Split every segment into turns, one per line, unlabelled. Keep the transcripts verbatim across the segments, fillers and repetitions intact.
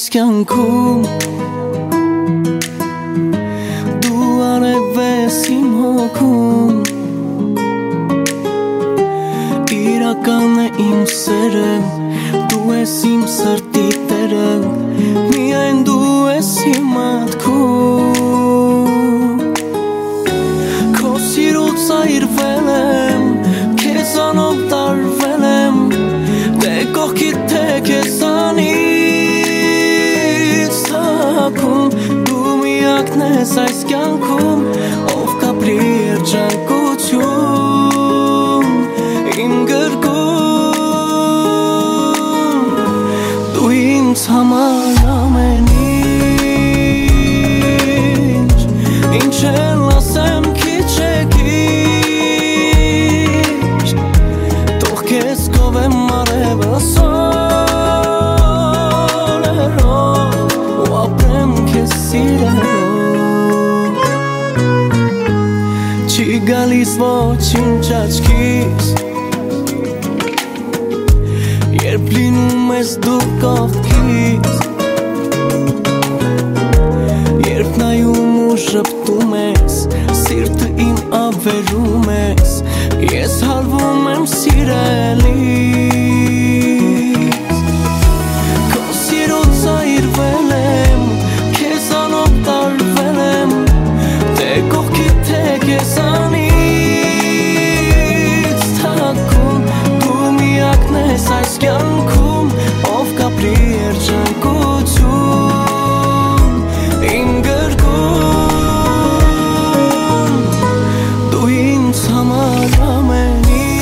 կյանքում Դու արև ես իմ հոգում Իրական է իմ սերը Դու ես իմ սրտի տերը Միայն դու ես իմ մատքում Քո սիրուց այրվել եմ Քեզանով տարվել եմ Դե կողքիդ թե քեզանից թաքուն Դու միակն ես այս կյանքում Ով կապրի երջանկություն Իմ գրկում Դու ինձ համար ամեն ինչ Ինչ էլ ասեմ քիչ է քիչ Թող քեզ կովեմ արևս օրերով Ու ապրեմ քեզ սիրելով Չի գալիս ոչինչ աչքիս Երբ լինում ես դու կողքից Երբ նայում ու շպտում ես Սիրտը իմ ավերում ես Ես հարվում եմ սիրելիս Քո սիրուց այրվել եմ Քեզանով տարվել եմ Դե կողքիդ թե քեզանից թաքուն Դու միակն ես այս կյանքում Ով կապրի երջանկություն Իմ գրկում Դու ինձ համար ամեն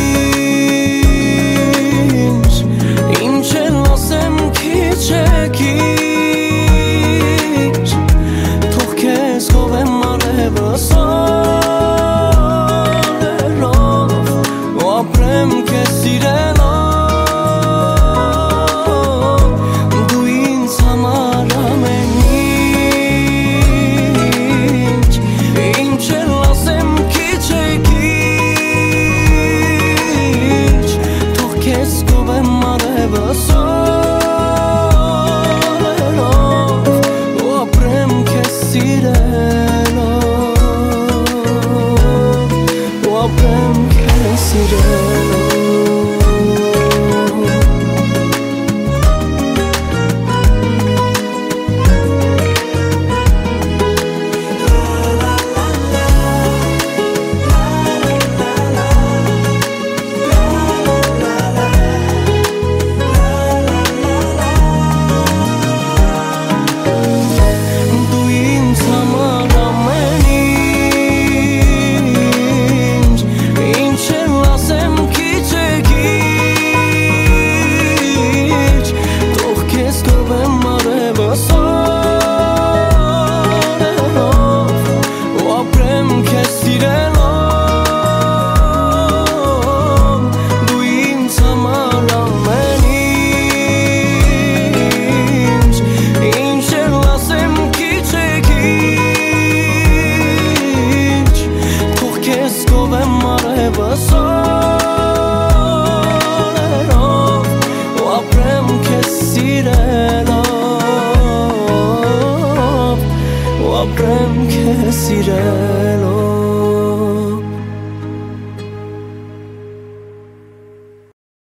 ինչ Ինչ էլ ասեմ քիչ է քիչ Թող քեզ կովեմ արևս օրերով Ու ապրեմ քեզ սիրելով Ապրեմ քեզ սիրելով